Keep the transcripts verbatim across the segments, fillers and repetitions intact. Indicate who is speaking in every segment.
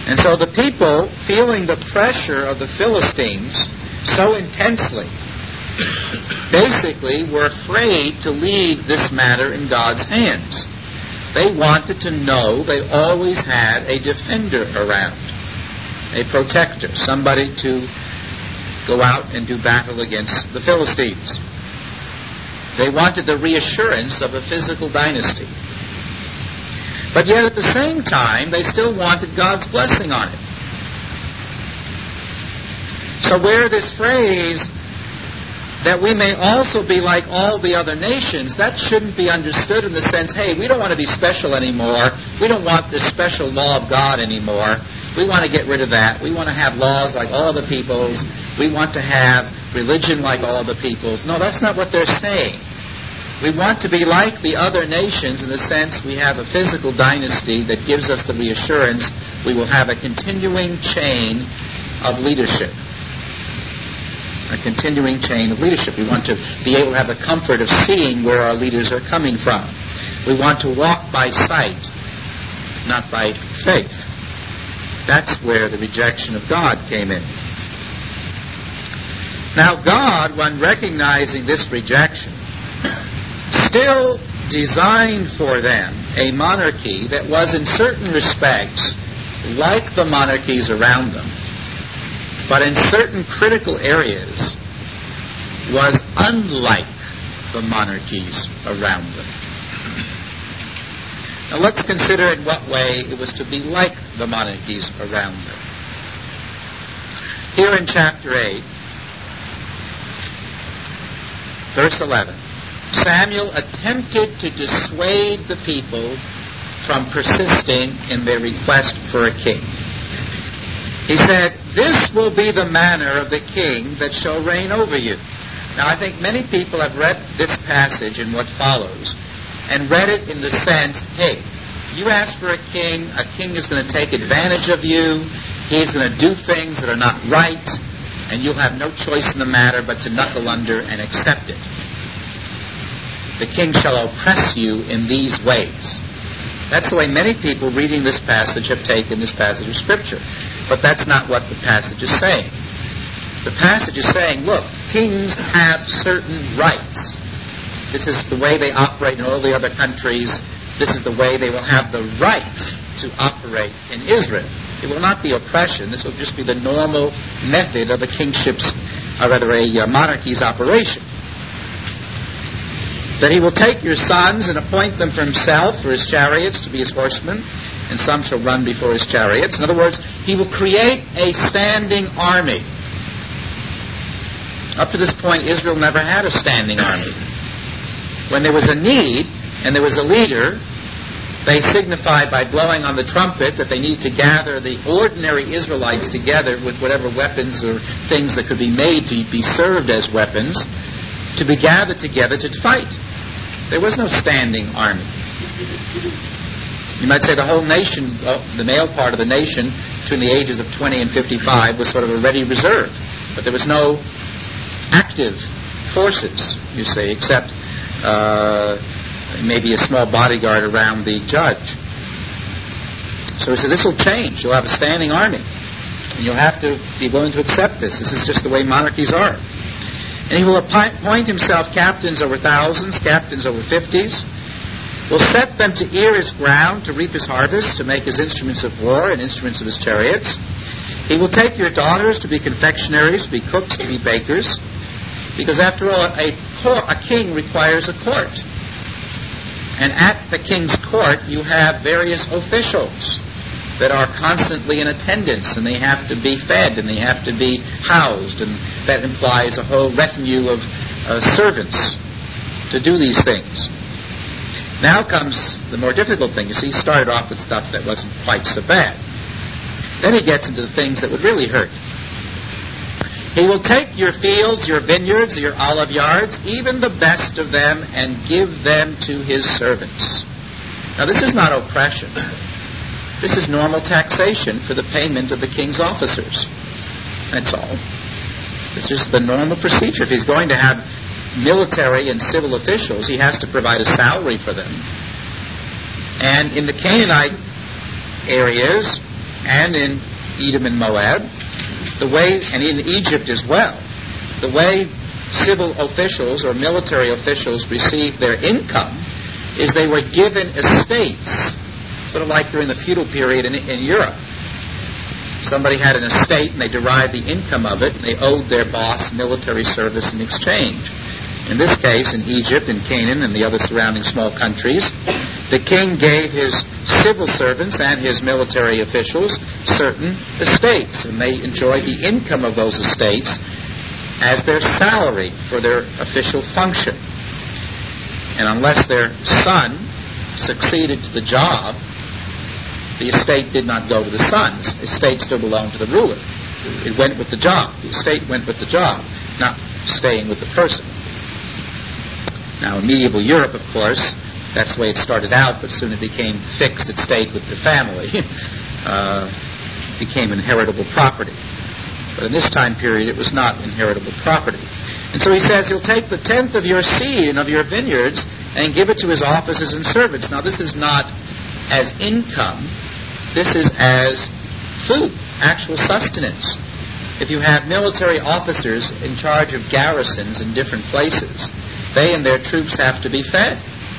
Speaker 1: And so the people, feeling the pressure of the Philistines so intensely, basically were afraid to leave this matter in God's hands. They wanted to know they always had a defender around, a protector, somebody to go out and do battle against the Philistines. They wanted the reassurance of a physical dynasty. But yet at the same time, they still wanted God's blessing on it. So where this phrase, that we may also be like all the other nations, that shouldn't be understood in the sense, hey, we don't want to be special anymore. We don't want this special law of God anymore. We want to get rid of that. We want to have laws like all the peoples. We want to have religion like all the peoples. No, that's not what they're saying. We want to be like the other nations in the sense we have a physical dynasty that gives us the reassurance we will have a continuing chain of leadership. A continuing chain of leadership. We want to be able to have the comfort of seeing where our leaders are coming from. We want to walk by sight, not by faith. That's where the rejection of God came in. Now God, when recognizing this rejection, still designed for them a monarchy that was in certain respects like the monarchies around them, but in certain critical areas was unlike the monarchies around them. Now let's consider in what way it was to be like the monarchies around them. Here in chapter eight, verse eleven, Samuel attempted to dissuade the people from persisting in their request for a king. He said, "This will be the manner of the king that shall reign over you." Now, I think many people have read this passage and what follows, and read it in the sense, hey, you ask for a king, a king is going to take advantage of you, he's going to do things that are not right, and you'll have no choice in the matter but to knuckle under and accept it. The king shall oppress you in these ways. That's the way many people reading this passage have taken this passage of Scripture. But that's not what the passage is saying. The passage is saying, look, kings have certain rights. This is the way they operate in all the other countries. This is the way they will have the right to operate in Israel. It will not be oppression. This will just be the normal method of a kingship's, or rather a uh, monarchy's operation. That he will take your sons and appoint them for himself, for his chariots, to be his horsemen, and some shall run before his chariots. In other words, he will create a standing army. Up to this point, Israel never had a standing army. When there was a need, and there was a leader, they signified by blowing on the trumpet that they need to gather the ordinary Israelites together with whatever weapons or things that could be made to be served as weapons, to be gathered together to fight. There was no standing army. You might say the whole nation, the male part of the nation, between the ages of twenty and fifty-five, was sort of a ready reserve. But there was no active forces, you see, except uh, maybe a small bodyguard around the judge. So he said, this will change. You'll have a standing army. And you'll have to be willing to accept this. This is just the way monarchies are. And he will appoint himself captains over thousands, captains over fifties, will set them to ear his ground, to reap his harvest, to make his instruments of war and instruments of his chariots. He will take your daughters to be confectionaries, to be cooks, to be bakers, because after all, a, court, a king requires a court. And at the king's court, you have various officials that are constantly in attendance, and they have to be fed, and they have to be housed, and that implies a whole retinue of uh, servants to do these things. Now comes the more difficult thing. You see, he started off with stuff that wasn't quite so bad. Then he gets into the things that would really hurt. He will take your fields, your vineyards, your olive yards, even the best of them, and give them to his servants. Now, this is not oppression. This is normal taxation for the payment of the king's officers. That's all. This is the normal procedure. If he's going to have military and civil officials, he has to provide a salary for them. And in the Canaanite areas, and in Edom and Moab, the way, and in Egypt as well, the way civil officials or military officials received their income is they were given estates, sort of like during the feudal period in, in Europe. Somebody had an estate and they derived the income of it, and they owed their boss military service in exchange. In this case, in Egypt and Canaan and the other surrounding small countries, the king gave his civil servants and his military officials certain estates, and they enjoyed the income of those estates as their salary for their official function. And unless their son succeeded to the job, the estate did not go to the sons. The estate still belonged to the ruler. It went with the job. The estate went with the job, not staying with the person. Now, in medieval Europe, of course, that's the way it started out, but soon it became fixed. It stayed with the family. uh, became inheritable property. But in this time period, it was not inheritable property. And so he says he'll take the tenth of your seed and of your vineyards and give it to his officers and servants. Now, this is not as income. This is as food, actual sustenance. If you have military officers in charge of garrisons in different places, they and their troops have to be fed.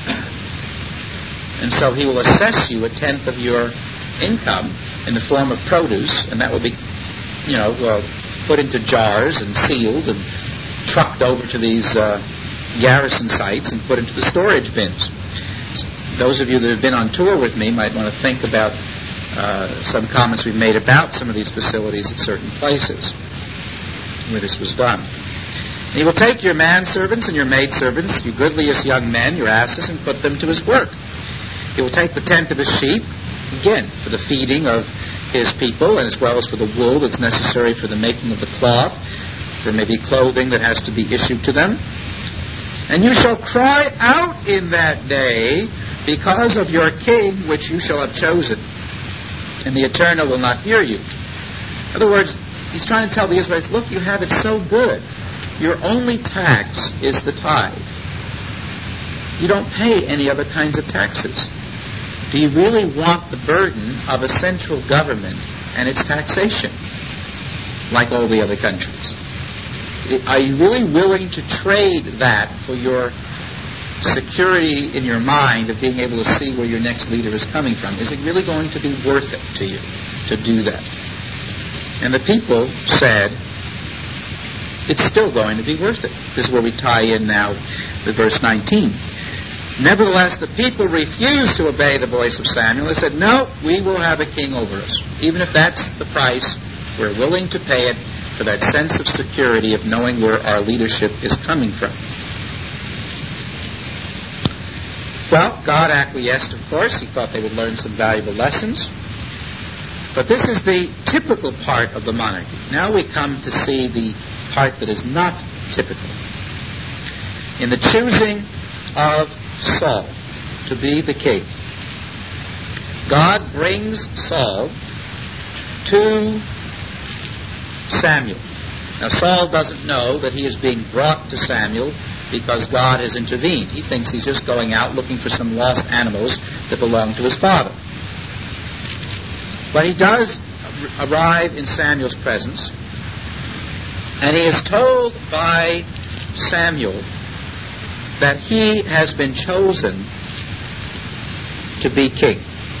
Speaker 1: And so he will assess you a tenth of your income in the form of produce, and that will be, you know, uh, put into jars and sealed and trucked over to these uh, garrison sites and put into the storage bins. Those of you that have been on tour with me might want to think about uh, some comments we've made about some of these facilities at certain places where this was done. And he will take your manservants and your maidservants, your goodliest young men, your asses, and put them to his work. He will take the tenth of his sheep, again, for the feeding of his people, and as well as for the wool that's necessary for the making of the cloth, for maybe clothing that has to be issued to them. And you shall cry out in that day because of your king, which you shall have chosen, and the Eternal will not hear you. In other words, he's trying to tell the Israelites, look, you have it so good. Your only tax is the tithe. You don't pay any other kinds of taxes. Do you really want the burden of a central government and its taxation, like all the other countries? Are you really willing to trade that for your security in your mind of being able to see where your next leader is coming from? Is it really going to be worth it to you to do that? And the people said, it's still going to be worth it. This is where we tie in now with verse nineteen. Nevertheless, the people refused to obey the voice of Samuel. They said, no, we will have a king over us. Even if that's the price, we're willing to pay it for that sense of security of knowing where our leadership is coming from. Well, God acquiesced, of course. He thought they would learn some valuable lessons. But this is the typical part of the monarchy. Now we come to see the part that is not typical. In the choosing of Saul to be the king, God brings Saul to Samuel. Now Saul doesn't know that he is being brought to Samuel because God has intervened. He thinks he's just going out looking for some lost animals that belong to his father. But he does arrive in Samuel's presence, and he is told by Samuel that he has been chosen to be king.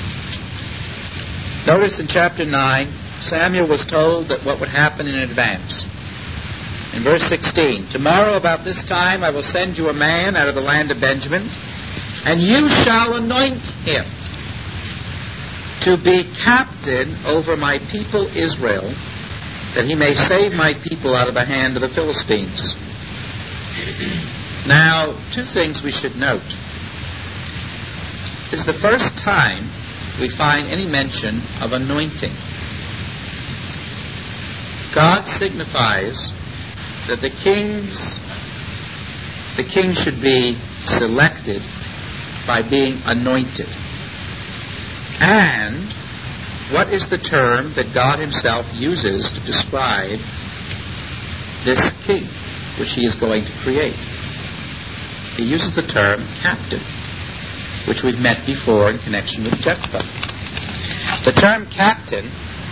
Speaker 1: Notice in chapter nine, Samuel was told that what would happen in advance. In verse sixteen, tomorrow about this time I will send you a man out of the land of Benjamin, and you shall anoint him to be captain over my people Israel, that he may save my people out of the hand of the Philistines. Now, two things we should note. This is the first time we find any mention of anointing. God signifies that the kings, the king should be selected by being anointed. And what is the term that God himself uses to describe this king, which he is going to create? He uses the term captain, which we've met before in connection with Jephthah. The term captain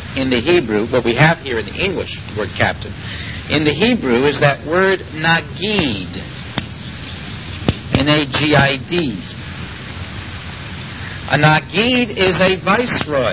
Speaker 1: in the Hebrew, what we have here in the English word captain, in the Hebrew is that word nagid, N A G I D. A nagid is a viceroy.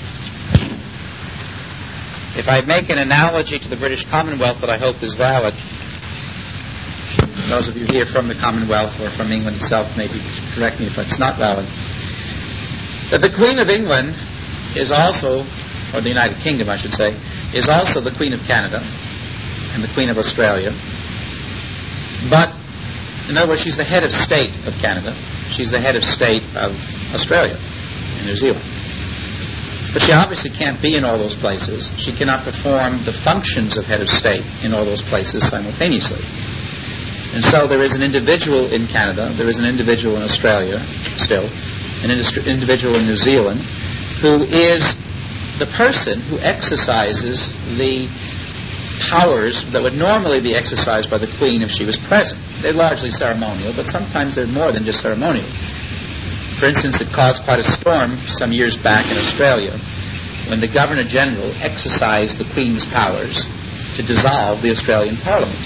Speaker 1: If I make an analogy to the British Commonwealth that I hope is valid, those of you here from the Commonwealth or from England itself maybe correct me if it's not valid, that the Queen of England is also, or the United Kingdom I should say, is also the Queen of Canada and the Queen of Australia. But, in other words, she's the head of state of Canada. She's the head of state of Australia and New Zealand. But she obviously can't be in all those places. She cannot perform the functions of head of state in all those places simultaneously. And so there is an individual in Canada, there is an individual in Australia still, an individual in New Zealand, who is the person who exercises the powers that would normally be exercised by the Queen if she was present. They're largely ceremonial, but sometimes they're more than just ceremonial. For instance, it caused quite a storm some years back in Australia when the Governor-General exercised the Queen's powers to dissolve the Australian Parliament.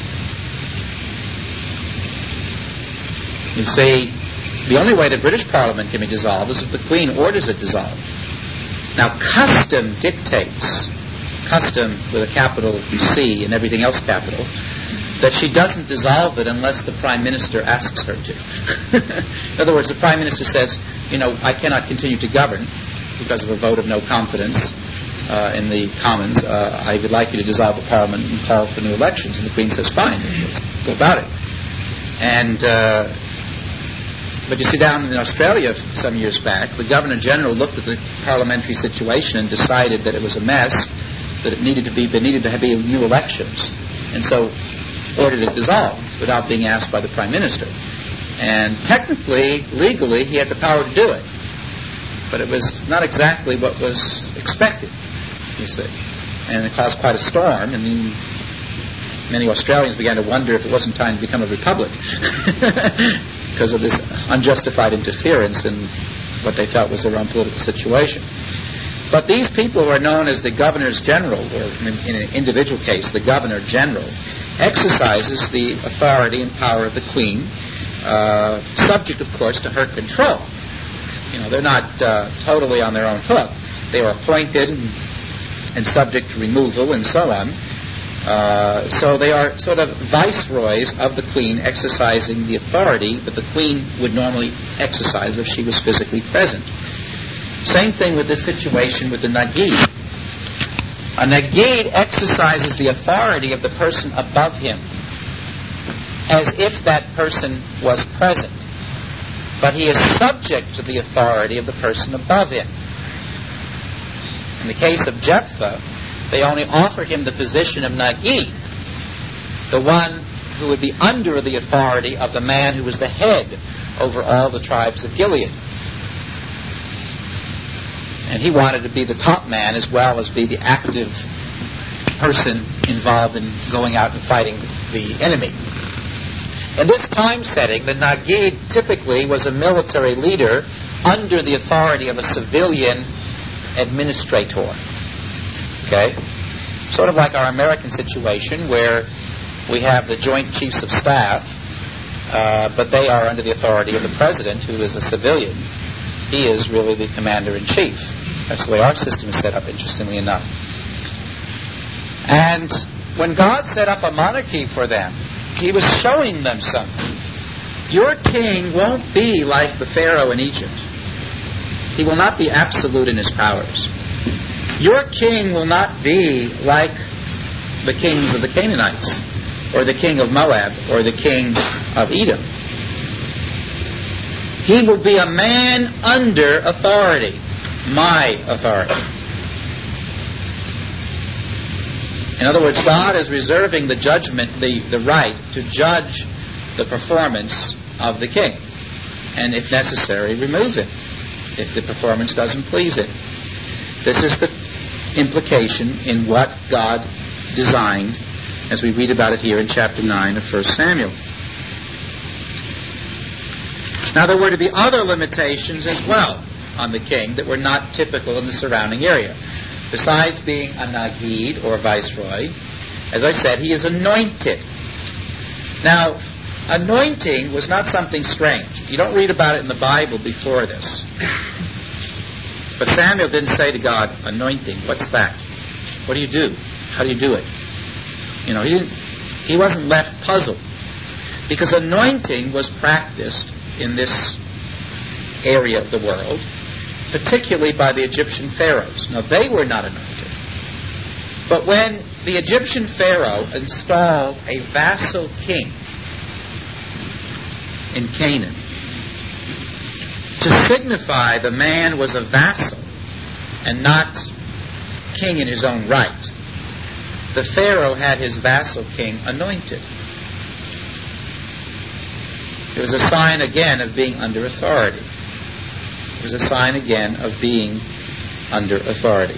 Speaker 1: You see, the only way the British Parliament can be dissolved is if the Queen orders it dissolved. Now, custom dictates, custom with a capital C and everything else capital, that she doesn't dissolve it unless the Prime Minister asks her to. In other words, the Prime Minister says, you know, I cannot continue to govern because of a vote of no confidence uh, in the Commons. Uh, I would like you to dissolve the Parliament and call for new elections. And the Queen says, fine, let's go about it. And, uh, but you see, down in Australia some years back, the Governor-General looked at the parliamentary situation and decided that it was a mess, that it needed to be, there needed to be new elections. And so ordered it dissolved without being asked by the Prime Minister. And technically, legally, he had the power to do it. But it was not exactly what was expected, you see. And it caused quite a storm, and then many Australians began to wonder if it wasn't time to become a republic because of this unjustified interference in what they felt was their own political situation. But these people who are known as the Governors-General, or in an individual case, the Governor-General, exercises the authority and power of the Queen, uh, subject, of course, to her control. You know, they're not uh, totally on their own hook. They are appointed and, and subject to removal and so on. Uh, so they are sort of viceroys of the Queen, exercising the authority that the Queen would normally exercise if she was physically present. Same thing with this situation with the Nagid. A Nagid exercises the authority of the person above him as if that person was present. But he is subject to the authority of the person above him. In the case of Jephthah, they only offered him the position of Nagid, the one who would be under the authority of the man who was the head over all the tribes of Gilead. And he wanted to be the top man as well as be the active person involved in going out and fighting the enemy. In this time setting, the Nagid typically was a military leader under the authority of a civilian administrator. Okay? Sort of like our American situation where we have the Joint Chiefs of Staff, uh, but they are under the authority of the President, who is a civilian. He is really the Commander-in-Chief. That's the way our system is set up, interestingly enough. And when God set up a monarchy for them, He was showing them something. Your king won't be like the Pharaoh in Egypt. He will not be absolute in his powers. Your king will not be like the kings of the Canaanites, or the king of Moab, or the king of Edom. He will be a man under authority, my authority. In other words, God is reserving the judgment, the, the right to judge the performance of the king, and if necessary, remove him if the performance doesn't please him. This is the implication in what God designed, as we read about it here in chapter nine of First Samuel. Now, there were to be other limitations as well on the king that were not typical in the surrounding area. besides being a Nagid, or viceroy, as I said, he is anointed. Now, anointing was not something strange. You don't read about it in the Bible before this. But Samuel didn't say to God, anointing, what's that? What do you do? How do you do it? You know, he didn't, he wasn't left puzzled. Because anointing was practiced in this area of the world, particularly by the Egyptian pharaohs. Now, they were not anointed. But when the Egyptian pharaoh installed a vassal king in Canaan, to signify the man was a vassal and not king in his own right, the pharaoh had his vassal king anointed. It was a sign again of being under authority. It was a sign again of being under authority.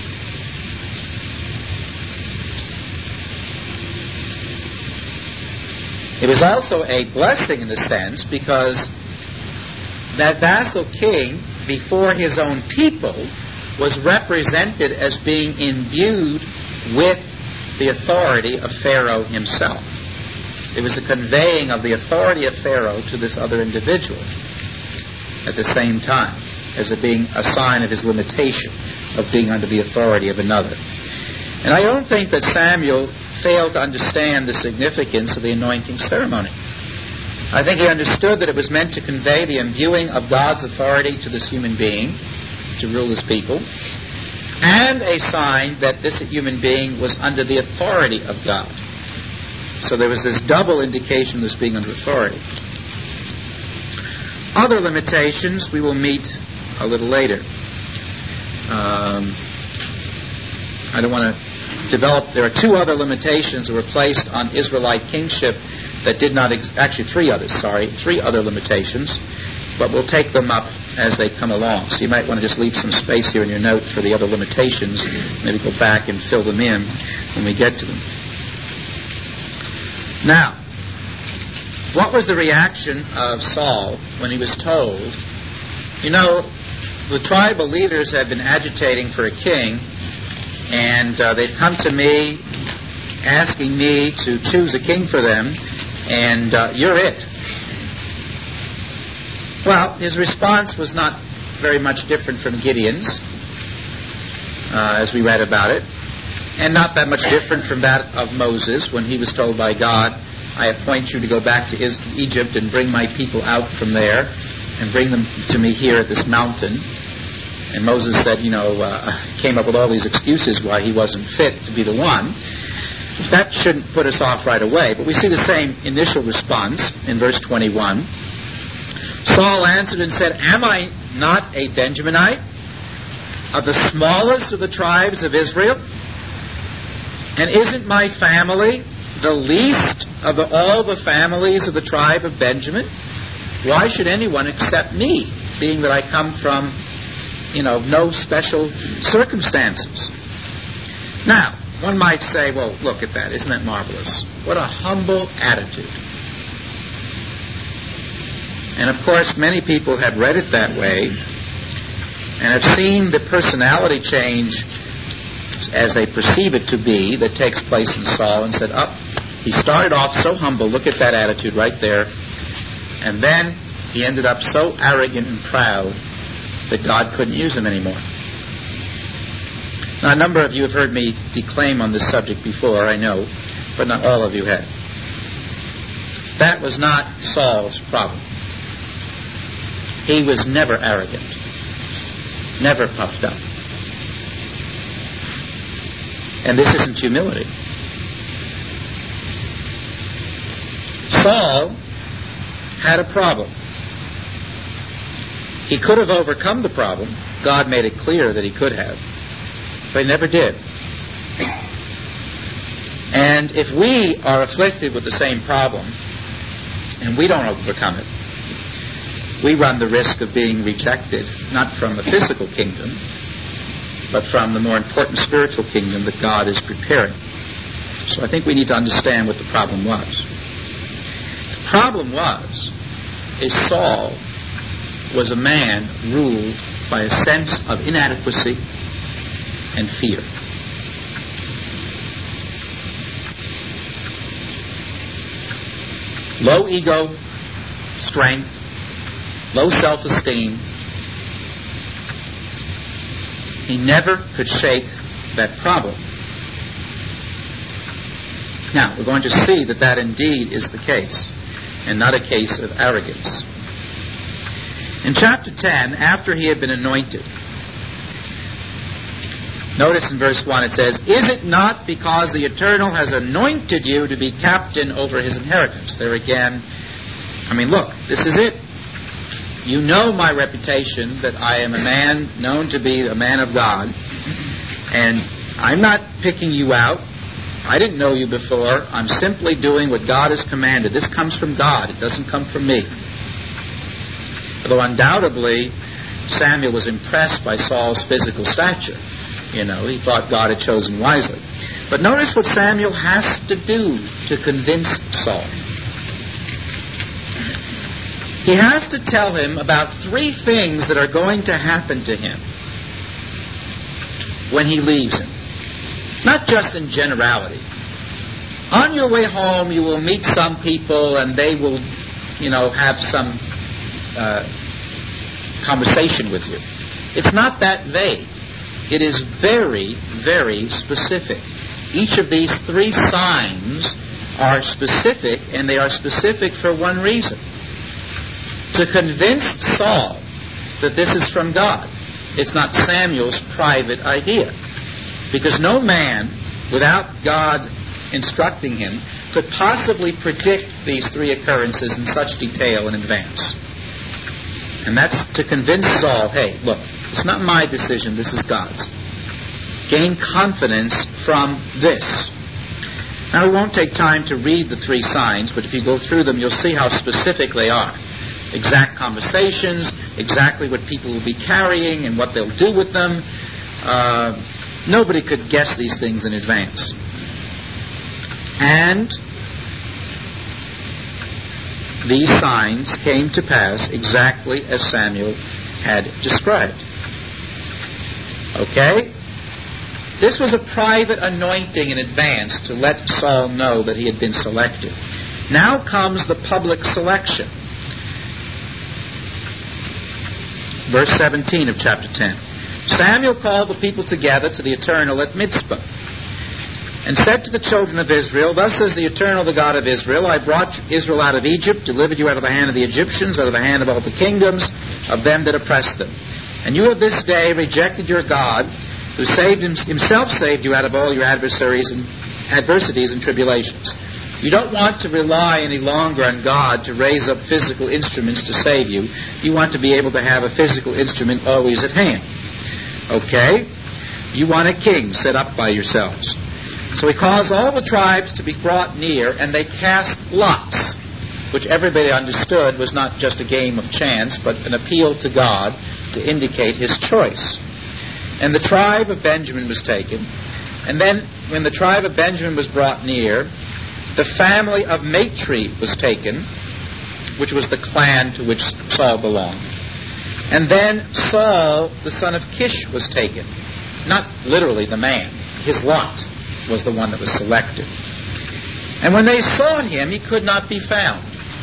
Speaker 1: It was also a blessing in the sense because that vassal king before his own people was represented as being imbued with the authority of Pharaoh himself. It was a conveying of the authority of Pharaoh to this other individual at the same time, as it being a sign of his limitation of being under the authority of another. And I don't think that Samuel failed to understand the significance of the anointing ceremony. I think he understood that it was meant to convey the imbuing of God's authority to this human being to rule his people, and a sign that this human being was under the authority of God. So there was this double indication of this being under authority. Other limitations we will meet a little later. Um, I don't want to develop. There are two other limitations that were placed on Israelite kingship that did not, ex- actually three others, sorry, three other limitations, but we'll take them up as they come along. So you might want to just leave some space here in your note for the other limitations, maybe go back and fill them in when we get to them. Now, what was the reaction of Saul when he was told, you know, the tribal leaders have been agitating for a king, and uh, they've come to me asking me to choose a king for them, and uh, you're it. Well, his response was not very much different from Gideon's, uh, as we read about it, and not that much different from that of Moses when he was told by God, I appoint you to go back to Egypt and bring my people out from there and bring them to me here at this mountain. And Moses said, you know, uh, came up with all these excuses why he wasn't fit to be the one. That shouldn't put us off right away, but we see the same initial response in verse twenty-one. Saul answered and said, am I not a Benjaminite, of the smallest of the tribes of Israel? And isn't my family the least of the, all the families of the tribe of Benjamin? Why should anyone accept me, being that I come from, you know, no special circumstances? Now, one might say, well, look at that. Isn't that marvelous? What a humble attitude. And of course, many people have read it that way and have seen the personality change as they perceive it to be that takes place in Saul and said, oh, he started off so humble, look at that attitude right there, and then he ended up so arrogant and proud that God couldn't use him anymore. Now, a number of you have heard me declaim on this subject before, I know, but not all of you have. That was not Saul's problem. He was never arrogant, never puffed up. And this isn't humility. Saul had a problem. He could have overcome the problem. God made it clear that he could have. But he never did. And if we are afflicted with the same problem and we don't overcome it, we run the risk of being rejected, not from the physical kingdom, but from the more important spiritual kingdom that God is preparing. So I think we need to understand what the problem was. The problem was, is Saul was a man ruled by a sense of inadequacy and fear. Low ego strength, low self-esteem. He never could shake that problem. Now, we're going to see that that indeed is the case, and not a case of arrogance. In chapter ten, after he had been anointed, notice in verse one it says, "Is it not because the Eternal has anointed you to be captain over his inheritance?" There again, I mean, look, this is it. You know my reputation, that I am a man known to be a man of God, and I'm not picking you out. I didn't know you before. I'm simply doing what God has commanded. This comes from God. It doesn't come from me. Although undoubtedly Samuel was impressed by Saul's physical stature. You know, he thought God had chosen wisely. But notice what Samuel has to do to convince Saul. He has to tell him about three things that are going to happen to him when he leaves him. Not just in generality. On your way home, you will meet some people and they will, you know, have some uh, conversation with you. It's not that vague. It is very, very specific. Each of these three signs are specific, and they are specific for one reason. To convince Saul that this is from God. It's not Samuel's private idea. Because no man, without God instructing him, could possibly predict these three occurrences in such detail in advance. And that's to convince Saul, hey, look, it's not my decision, this is God's. Gain confidence from this. Now, we won't take time to read the three signs, but if you go through them, you'll see how specific they are. Exact conversations, exactly what people will be carrying and what they'll do with them. Uh, nobody could guess these things in advance. And these signs came to pass exactly as Samuel had described. Okay? This was a private anointing in advance to let Saul know that he had been selected. Now comes the public selection. Verse seventeen of chapter ten. Samuel called the people together to the Eternal at Mizpah, and said to the children of Israel, "Thus says the Eternal, the God of Israel, I brought Israel out of Egypt, delivered you out of the hand of the Egyptians, out of the hand of all the kingdoms of them that oppressed them. And you have this day rejected your God, who saved him, himself saved you out of all your adversaries and adversities and tribulations." You don't want to rely any longer on God to raise up physical instruments to save you. You want to be able to have a physical instrument always at hand. Okay? You want a king set up by yourselves. So he caused all the tribes to be brought near, and they cast lots, which everybody understood was not just a game of chance, but an appeal to God to indicate his choice. And the tribe of Benjamin was taken. And then, when the tribe of Benjamin was brought near, the family of Matri was taken, which was the clan to which Saul belonged. And then Saul, the son of Kish, was taken. Not literally the man. His lot was the one that was selected. And when they sought him, he could not be found.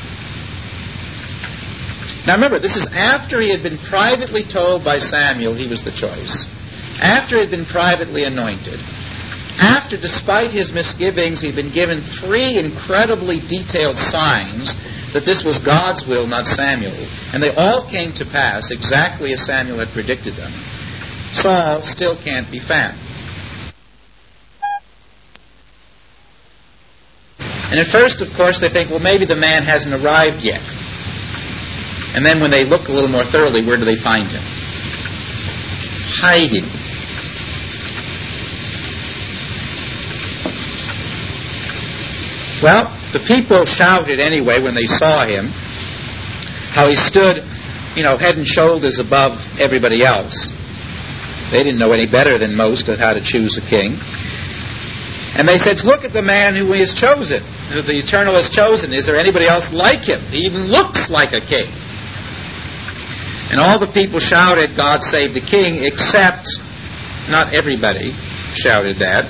Speaker 1: Now remember, this is after he had been privately told by Samuel he was the choice. After he had been privately anointed. After, despite his misgivings, he'd been given three incredibly detailed signs that this was God's will, not Samuel. And they all came to pass exactly as Samuel had predicted them. Saul still can't be found. And at first, of course, they think, well, maybe the man hasn't arrived yet. And then when they look a little more thoroughly, where do they find him? Hiding. Well, the people shouted anyway when they saw him, how he stood, you know, head and shoulders above everybody else. They didn't know any better than most of how to choose a king. And they said, look at the man who he has chosen, who the Eternal has chosen. Is there anybody else like him? He even looks like a king. And all the people shouted, God save the king, except not everybody shouted that.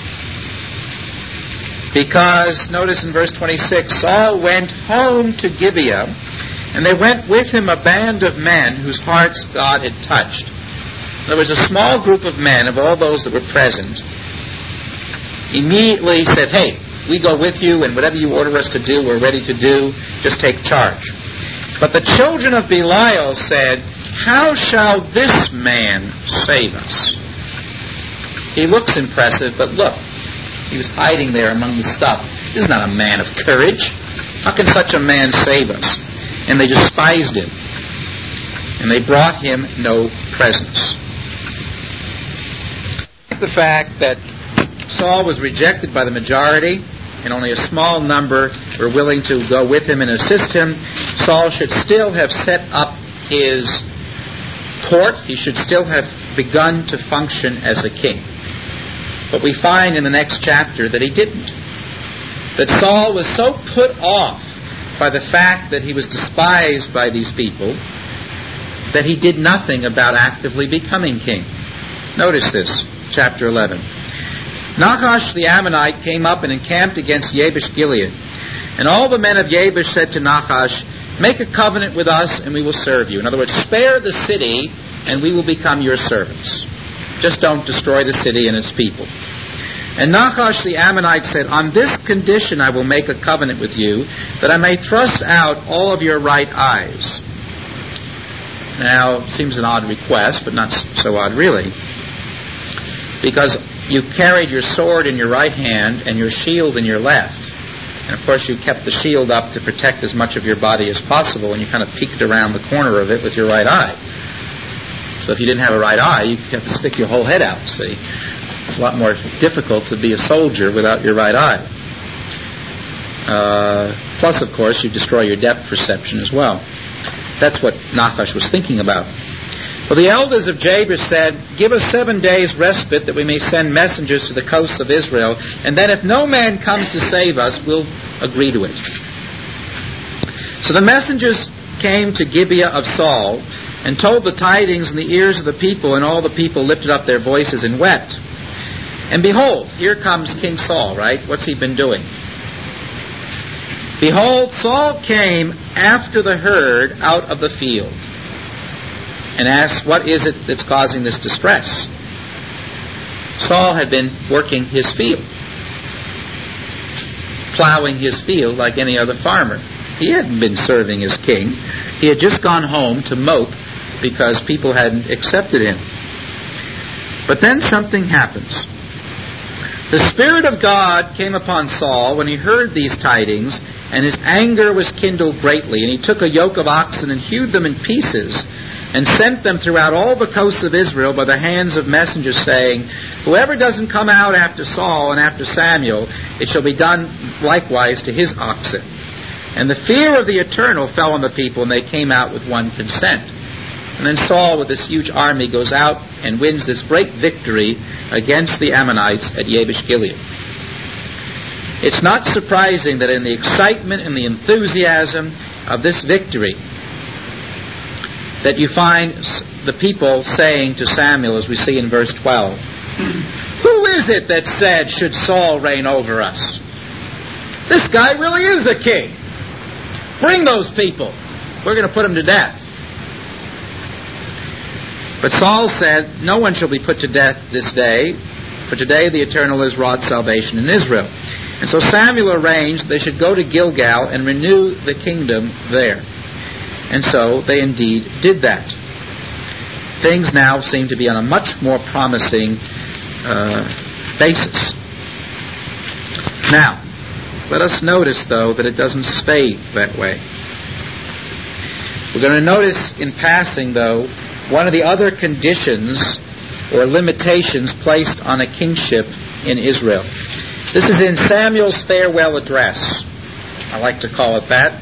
Speaker 1: Because, notice in verse twenty-six, Saul went home to Gibeah, and there went with him a band of men whose hearts God had touched. There was a small group of men, of all those that were present, immediately said, hey, we go with you, and whatever you order us to do, we're ready to do. Just take charge. But the children of Belial said, how shall this man save us? He looks impressive, but look, he was hiding there among the stuff. This is not a man of courage. How can such a man save us? And they despised him. And they brought him no presents. The fact that Saul was rejected by the majority, and only a small number were willing to go with him and assist him, Saul should still have set up his court. He should still have begun to function as a king. But we find in the next chapter that he didn't. That Saul was so put off by the fact that he was despised by these people that he did nothing about actively becoming king. Notice this, chapter eleven. Nahash the Ammonite came up and encamped against Jabesh Gilead. And all the men of Jabesh said to Nahash, make a covenant with us and we will serve you. In other words, spare the city and we will become your servants. Just don't destroy the city and its people. And Nahash the Ammonite said, on this condition I will make a covenant with you, that I may thrust out all of your right eyes. Now, it seems an odd request, but not so odd really. Because you carried your sword in your right hand and your shield in your left. And of course you kept the shield up to protect as much of your body as possible, and you kind of peeked around the corner of it with your right eye. So if you didn't have a right eye, you'd have to stick your whole head out, see. It's a lot more difficult to be a soldier without your right eye. Uh, plus, of course, you destroy your depth perception as well. That's what Nahash was thinking about. Well, the elders of Jabesh said, give us seven days respite that we may send messengers to the coasts of Israel, and then if no man comes to save us, we'll agree to it. So the messengers came to Gibeah of Saul and told the tidings in the ears of the people, and all the people lifted up their voices and wept. And behold, here comes King Saul, right? What's he been doing? Behold, Saul came after the herd out of the field and asked, what is it that's causing this distress? Saul had been working his field, plowing his field like any other farmer. He hadn't been serving as king. He had just gone home to mope because people hadn't accepted him. But then something happens. The Spirit of God came upon Saul when he heard these tidings, and his anger was kindled greatly. And he took a yoke of oxen and hewed them in pieces, and sent them throughout all the coasts of Israel by the hands of messengers, saying, whoever doesn't come out after Saul and after Samuel, it shall be done likewise to his oxen. And the fear of the Eternal fell on the people, and they came out with one consent. And then Saul, with this huge army, goes out and wins this great victory against the Ammonites at Jabesh Gilead. It's not surprising that in the excitement and the enthusiasm of this victory, that you find the people saying to Samuel, as we see in verse twelve, who is it that said, should Saul reign over us? This guy really is a king. Bring those people. We're going to put them to death. But Saul said, no one shall be put to death this day, for today the Eternal has wrought salvation in Israel. And so Samuel arranged they should go to Gilgal and renew the kingdom there. And so they indeed did that. Things now seem to be on a much more promising uh, basis. Now, let us notice, though, that it doesn't stay that way. We're going to notice in passing, though, one of the other conditions or limitations placed on a kingship in Israel. This is in Samuel's farewell address. I like to call it that.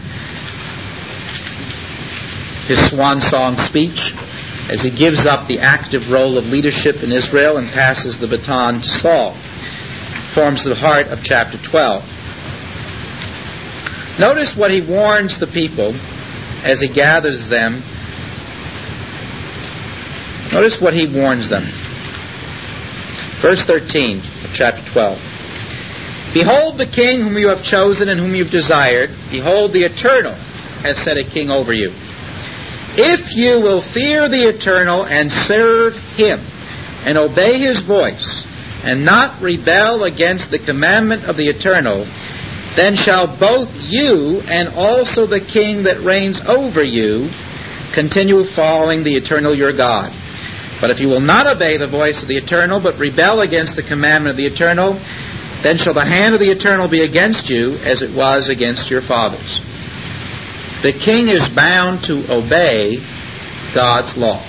Speaker 1: His swan song speech, as he gives up the active role of leadership in Israel and passes the baton to Saul, forms the heart of chapter twelve. Notice what he warns the people as he gathers them. Notice what he warns them. Verse thirteen of chapter twelve. Behold the king whom you have chosen and whom you have desired. Behold, the Eternal has set a king over you. If you will fear the Eternal and serve Him, and obey His voice, and not rebel against the commandment of the Eternal, then shall both you and also the king that reigns over you continue following the Eternal your God. But if you will not obey the voice of the Eternal, but rebel against the commandment of the Eternal, then shall the hand of the Eternal be against you, as it was against your fathers. The king is bound to obey God's law.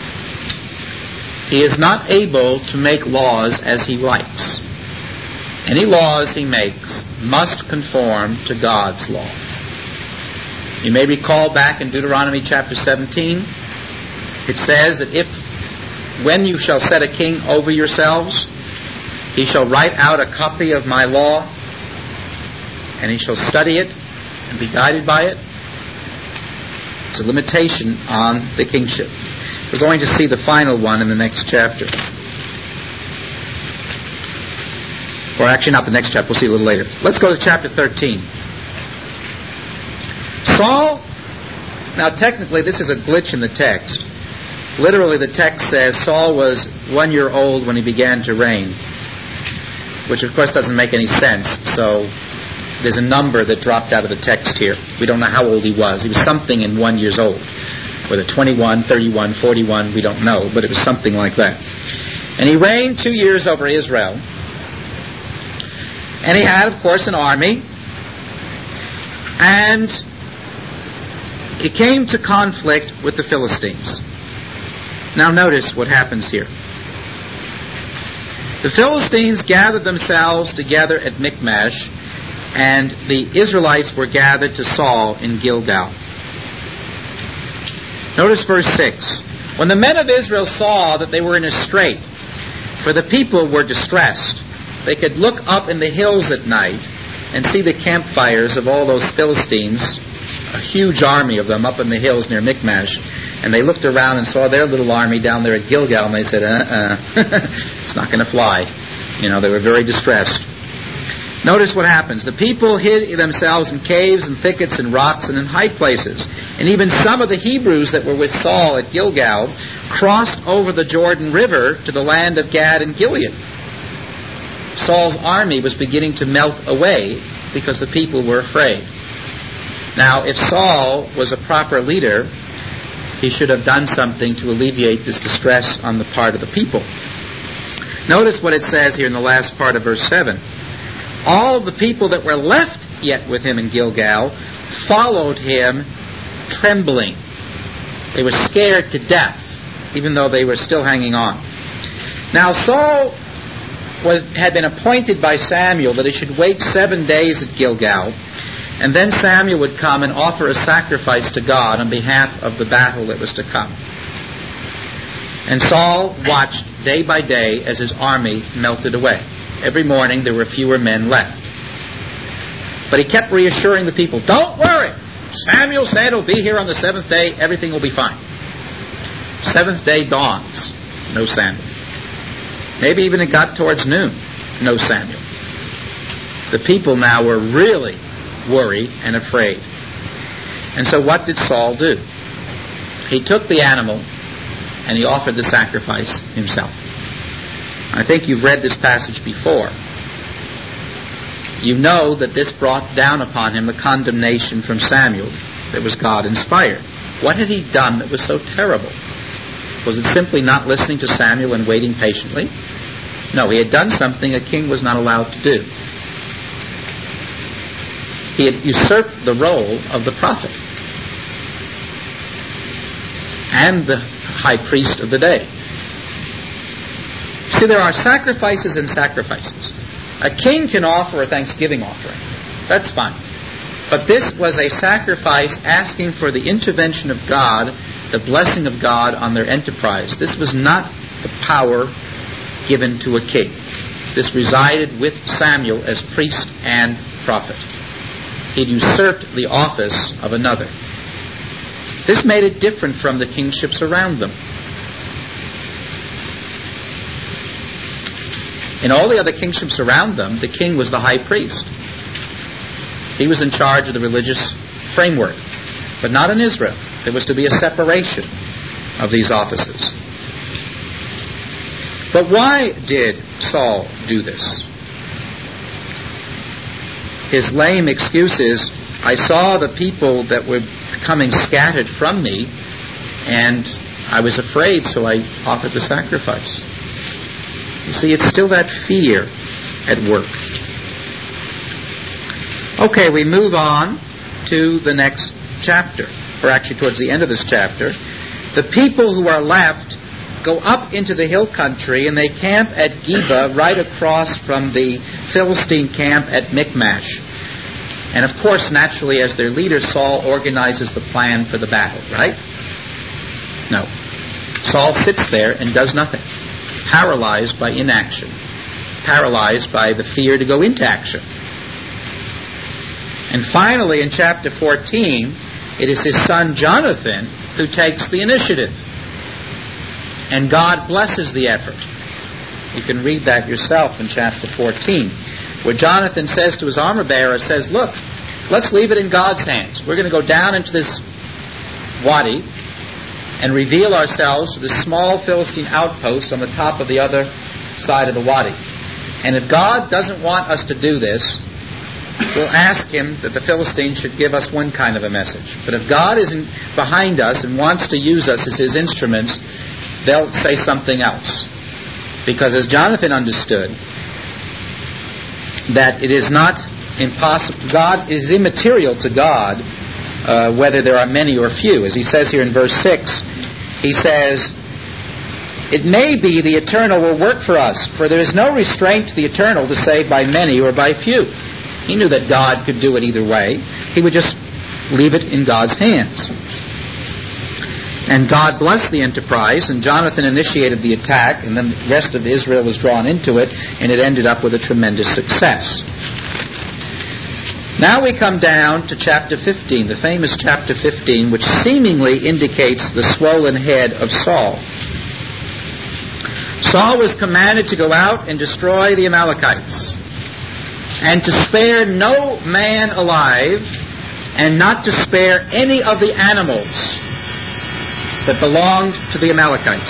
Speaker 1: He is not able to make laws as he likes. Any laws he makes must conform to God's law. You may recall back in Deuteronomy chapter seventeen, it says that if, when you shall set a king over yourselves, he shall write out a copy of my law, and he shall study it and be guided by it. It's a limitation on the kingship. We're going to see the final one in the next chapter. Or actually not the next chapter, we'll see a little later. Let's go to chapter thirteen. Saul, now technically this is a glitch in the text. Literally the text says Saul was one year old when he began to reign, which of course doesn't make any sense. So there's a number that dropped out of the text here. We don't know how old he was. He was something in one years old. Whether twenty-one, thirty-one, forty-one, we don't know, but it was something like that. And he reigned two years over Israel. And he had, of course, an army. And he came to conflict with the Philistines. Now notice what happens here. The Philistines gathered themselves together at Michmash, and the Israelites were gathered to Saul in Gilgal. Notice verse six. When the men of Israel saw that they were in a strait, for the people were distressed, they could look up in the hills at night and see the campfires of all those Philistines, a huge army of them up in the hills near Michmash. And they looked around and saw their little army down there at Gilgal, and they said, uh-uh, it's not going to fly. You know, they were very distressed. Notice what happens. The people hid themselves in caves and thickets and rocks and in high places. And even some of the Hebrews that were with Saul at Gilgal crossed over the Jordan River to the land of Gad and Gilead. Saul's army was beginning to melt away because the people were afraid. Now, if Saul was a proper leader, he should have done something to alleviate this distress on the part of the people. Notice what it says here in the last part of verse seven. All of the people that were left yet with him in Gilgal followed him trembling. They were scared to death, even though they were still hanging on. Now Saul was, had been appointed by Samuel that he should wait seven days at Gilgal, and then Samuel would come and offer a sacrifice to God on behalf of the battle that was to come. And Saul watched day by day as his army melted away. Every morning there were fewer men left. But he kept reassuring the people, don't worry. Samuel said he'll be here on the seventh day. Everything will be fine. Seventh day dawns. No Samuel. Maybe even it got towards noon. No Samuel. The people now were really worried and afraid. And so what did Saul do? He took the animal and he offered the sacrifice himself. I think you've read this passage before. You know that this brought down upon him a condemnation from Samuel that was God-inspired. What had he done that was so terrible? Was it simply not listening to Samuel and waiting patiently? No, he had done something a king was not allowed to do. He had usurped the role of the prophet and the high priest of the day. See, there are sacrifices and sacrifices. A king can offer a thanksgiving offering. That's fine. But this was a sacrifice asking for the intervention of God, the blessing of God on their enterprise. This was not the power given to a king. This resided with Samuel as priest and prophet. He'd usurped the office of another. This made it different from the kingships around them. In all the other kingships around them, the king was the high priest. He was in charge of the religious framework. But not in Israel. There was to be a separation of these offices. But why did Saul do this? His lame excuse is, I saw the people that were becoming scattered from me, and I was afraid, so I offered the sacrifice. You see, it's still that fear at work. Okay, we move on to the next chapter, or actually towards the end of this chapter. The people who are left go up into the hill country, and they camp at Geba, right across from the Philistine camp at Michmash. And of course, naturally, as their leader, Saul organizes the plan for the battle, right? No. Saul sits there and does nothing, paralyzed by inaction, paralyzed by the fear to go into action. And finally, in chapter fourteen, it is his son Jonathan who takes the initiative. And God blesses the effort. You can read that yourself in chapter fourteen, where Jonathan says to his armor bearer, says, look, let's leave it in God's hands. We're going to go down into this wadi and reveal ourselves to this small Philistine outpost on the top of the other side of the wadi. And if God doesn't want us to do this, we'll ask him that the Philistines should give us one kind of a message. But if God isn't behind us and wants to use us as his instruments, they'll say something else. Because as Jonathan understood, that it is not impossible, God is immaterial to God, uh, whether there are many or few. As he says here in verse six, he says, it may be the eternal will work for us, for there is no restraint to the eternal to save by many or by few. He knew that God could do it either way. He would just leave it in God's hands. And God blessed the enterprise, and Jonathan initiated the attack, and then the rest of Israel was drawn into it, and it ended up with a tremendous success. Now we come down to chapter fifteen, the famous chapter fifteen, which seemingly indicates the swollen head of Saul. Saul was commanded to go out and destroy the Amalekites, and to spare no man alive, and not to spare any of the animals that belonged to the Amalekites.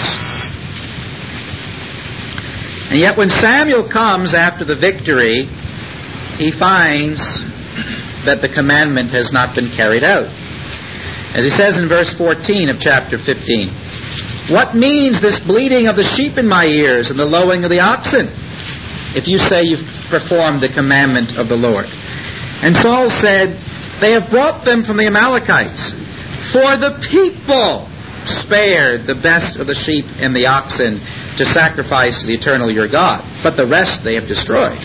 Speaker 1: And yet when Samuel comes after the victory, he finds that the commandment has not been carried out. As he says in verse fourteen of chapter fifteen, what means this bleating of the sheep in my ears and the lowing of the oxen, if you say you've performed the commandment of the Lord? And Saul said, they have brought them from the Amalekites, for the people spared the best of the sheep and the oxen to sacrifice to the eternal your God, but the rest they have destroyed.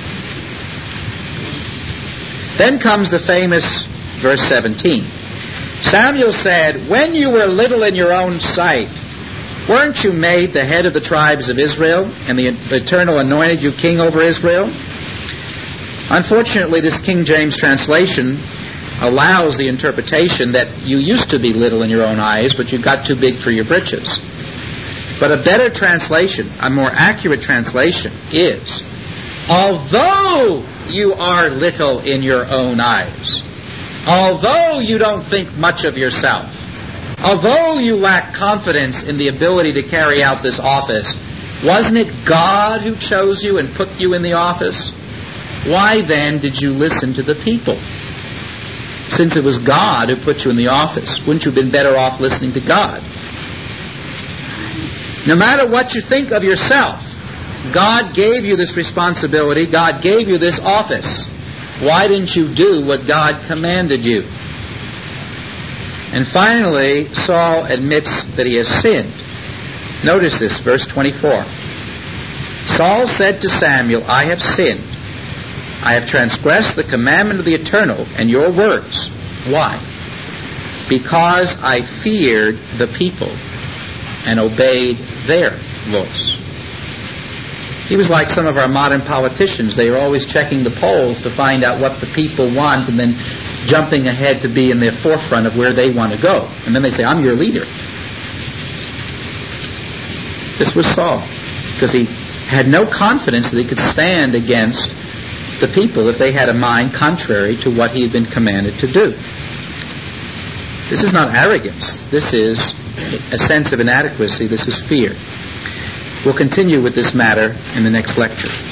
Speaker 1: Then comes the famous verse seventeen. Samuel said, when you were little in your own sight, weren't you made the head of the tribes of Israel, and the Eternal anointed you king over Israel? Unfortunately, this King James translation allows the interpretation that you used to be little in your own eyes, but you got too big for your britches. But a better translation, a more accurate translation is, although you are little in your own eyes, although you don't think much of yourself, although you lack confidence in the ability to carry out this office, wasn't it God who chose you and put you in the office? Why then did you listen to the people? Since it was God who put you in the office, wouldn't you have been better off listening to God? No matter what you think of yourself, God gave you this responsibility. God gave you this office. Why didn't you do what God commanded you? And finally, Saul admits that he has sinned. Notice this, verse twenty-four. Saul said to Samuel, I have sinned. I have transgressed the commandment of the Eternal and your words. Why? Because I feared the people and obeyed their voice. He was like some of our modern politicians. They are always checking the polls to find out what the people want and then jumping ahead to be in the forefront of where they want to go. And then they say, I'm your leader. This was Saul, because he had no confidence that he could stand against the people if they had a mind contrary to what he had been commanded to do. This is not arrogance. This is a sense of inadequacy. This is fear. We'll continue with this matter in the next lecture.